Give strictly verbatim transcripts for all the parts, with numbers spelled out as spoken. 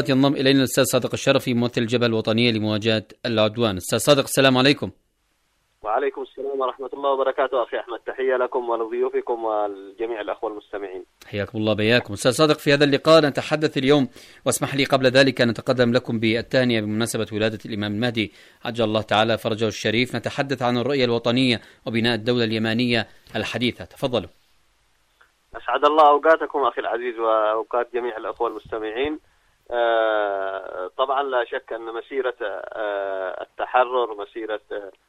دلوقتي انضم الينا الاستاذ صادق الشرفي ممثل الجبهة الوطنية لمواجهة العدوان. استاذ صادق السلام عليكم. وعليكم السلام ورحمة الله وبركاته. أخي أحمد، تحية لكم ولضيوفكم والجميع الأخوة المستمعين. حياكم الله بياكم. أستاذ صادق، في هذا اللقاء نتحدث اليوم، واسمح لي قبل ذلك أن نتقدم لكم بالتهنئة بمناسبة ولادة الإمام المهدي عجل الله تعالى فرجه الشريف. نتحدث عن الرؤية الوطنية وبناء الدولة اليمانية الحديثة. تفضلوا. أسعد الله أوقاتكم أخي العزيز وأوقات جميع الأخوة المستمعين. آه طبعا لا شك أن مسيرة آه التحرر، مسيرة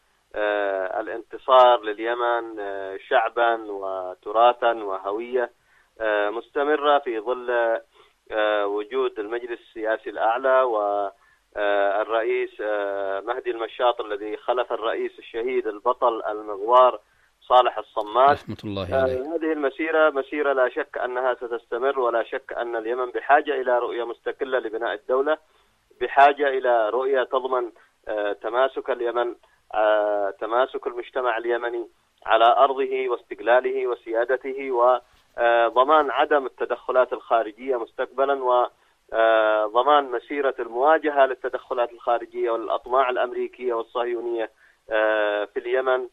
آه الانتصار لليمن آه شعبا وتراثا وهوية آه مستمرة في ظل آه وجود المجلس السياسي الأعلى والرئيس آه مهدي المشاط الذي خلف الرئيس الشهيد البطل المغوار صالح الصماد رحمة الله عليه. آه هذه المسيرة مسيرة لا شك أنها ستستمر، ولا شك أن اليمن بحاجة إلى رؤية مستقلة لبناء الدولة، بحاجة إلى رؤية تضمن آه تماسك اليمن، آه تماسك المجتمع اليمني على أرضه واستقلاله وسيادته، وضمان عدم التدخلات الخارجية مستقبلا، وضمان مسيرة المواجهة للتدخلات الخارجية والأطماع الأمريكية والصهيونية آه في اليمن.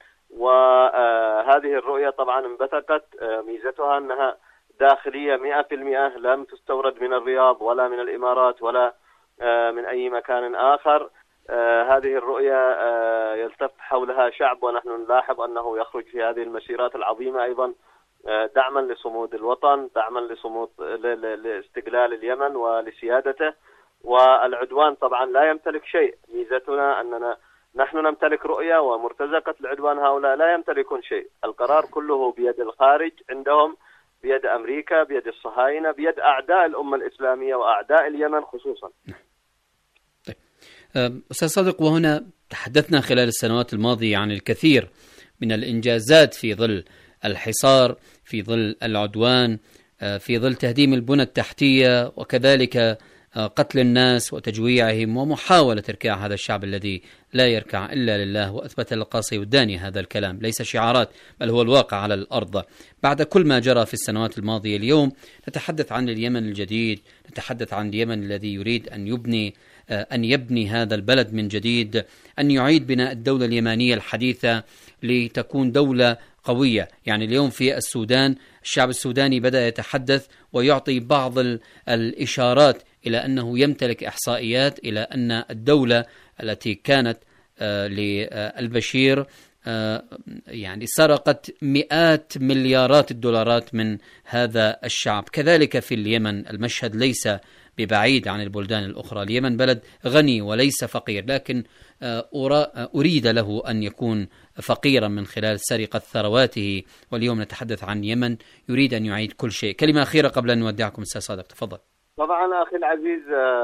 وهذه الرؤية طبعا انبثقت ميزتها أنها داخلية مئة في المئة، لم تستورد من الرياض ولا من الإمارات ولا من أي مكان آخر. هذه الرؤية يلتف حولها شعب، ونحن نلاحظ أنه يخرج في هذه المسيرات العظيمة أيضا دعما لصمود الوطن، دعما لصمود لاستقلال اليمن ولسيادته. والعدوان طبعا لا يمتلك شيء، ميزتنا أننا نحن نمتلك رؤية، ومرتزقة العدوان هؤلاء لا يمتلكون شيء. القرار كله بيد الخارج عندهم، بيد أمريكا، بيد الصهاينة، بيد أعداء الأمة الإسلامية وأعداء اليمن خصوصا. طيب أستاذ صادق، وهنا تحدثنا خلال السنوات الماضية عن الكثير من الإنجازات في ظل الحصار، في ظل العدوان، في ظل تهديم البنى التحتية، وكذلك قتل الناس وتجويعهم ومحاولة إركاع هذا الشعب الذي لا يركع إلا لله. وأثبت القاصي والداني هذا الكلام، ليس شعارات بل هو الواقع على الأرض. بعد كل ما جرى في السنوات الماضية، اليوم نتحدث عن اليمن الجديد، نتحدث عن اليمن الذي يريد أن يبني أن يبني هذا البلد من جديد، أن يعيد بناء الدولة اليمانية الحديثة لتكون دولة قوية. يعني اليوم في السودان الشعب السوداني بدأ يتحدث ويعطي بعض الإشارات إلى أنه يمتلك إحصائيات إلى أن الدولة التي كانت آه للبشير آه يعني سرقت مئات مليارات الدولارات من هذا الشعب. كذلك في اليمن المشهد ليس ببعيد عن البلدان الأخرى. اليمن بلد غني وليس فقير، لكن آه أريد له أن يكون فقيرا من خلال سرقة ثرواته، واليوم نتحدث عن يمن يريد أن يعيد كل شيء. كلمة أخيرة قبل أن نودعكم أستاذ صادق، تفضل. طبعا أخي العزيز،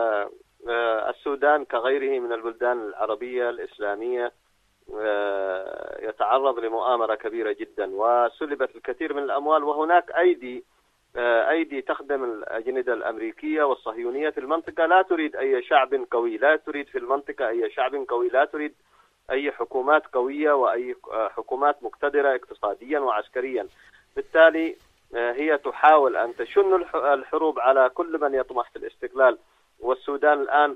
السودان كغيره من البلدان العربية الإسلامية يتعرض لمؤامرة كبيرة جدا، وسلبت الكثير من الأموال، وهناك أيدي أيدي تخدم الأجندة الأمريكية والصهيونية في المنطقة، لا تريد أي شعب قوي، لا تريد في المنطقة أي شعب قوي، لا تريد أي حكومات قوية وأي حكومات مقتدرة اقتصاديا وعسكريا. بالتالي هي تحاول أن تشن الحروب على كل من يطمح في الاستقلال. والسودان الآن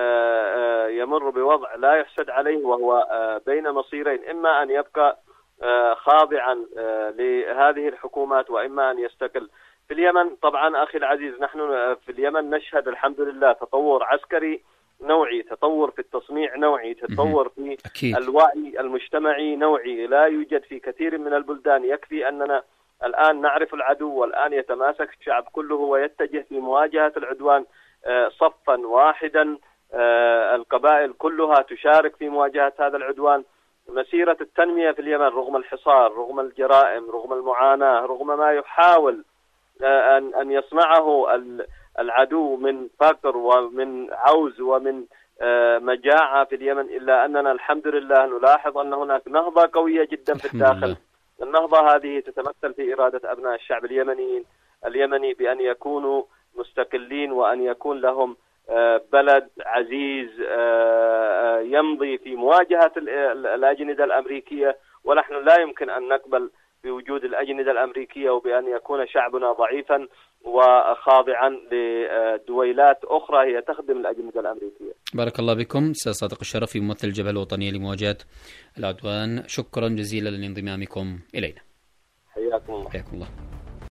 يمر بوضع لا يحسد عليه، وهو بين مصيرين: إما أن يبقى خاضعا لهذه الحكومات، وإما أن يستقل. في اليمن طبعا أخي العزيز، نحن في اليمن نشهد الحمد لله تطور عسكري نوعي، تطور في التصنيع نوعي، تطور في أكيد. الوعي المجتمعي نوعي لا يوجد في كثير من البلدان. يكفي أننا الآن نعرف العدو، والآن يتماسك الشعب كله ويتجه في مواجهة العدوان صفا واحدا. القبائل كلها تشارك في مواجهة هذا العدوان. مسيرة التنمية في اليمن رغم الحصار، رغم الجرائم، رغم المعاناة، رغم ما يحاول أن أن يصنعه العدو من فقر ومن عوز ومن مجاعة في اليمن، إلا أننا الحمد لله نلاحظ أن هناك نهضة قوية جدا في الداخل. النهضة هذه تتمثل في إرادة أبناء الشعب اليمني اليمني بأن يكونوا مستقلين، وأن يكون لهم بلد عزيز يمضي في مواجهة الأجندة الأمريكية. ونحن لا يمكن أن نقبل بوجود الأجندة الأمريكية وبأن يكون شعبنا ضعيفا وخاضعا لدويلات أخرى هي تخدم الأجندة الأمريكية. بارك الله بكم أستاذ صادق الشرفي، ممثل الجبهة الوطنية لمواجهة العدوان، شكرا جزيلا لانضمامكم إلينا. حياكم الله. حياكم الله.